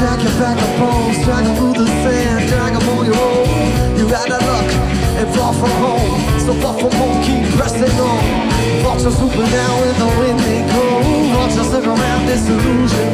Drag your back up bones, drag them through the sand, drag them on your own. You got that luck and far from home, so far from home, keep pressing on. Watch us swooping down with the wind they go. Watch us look around disillusioned.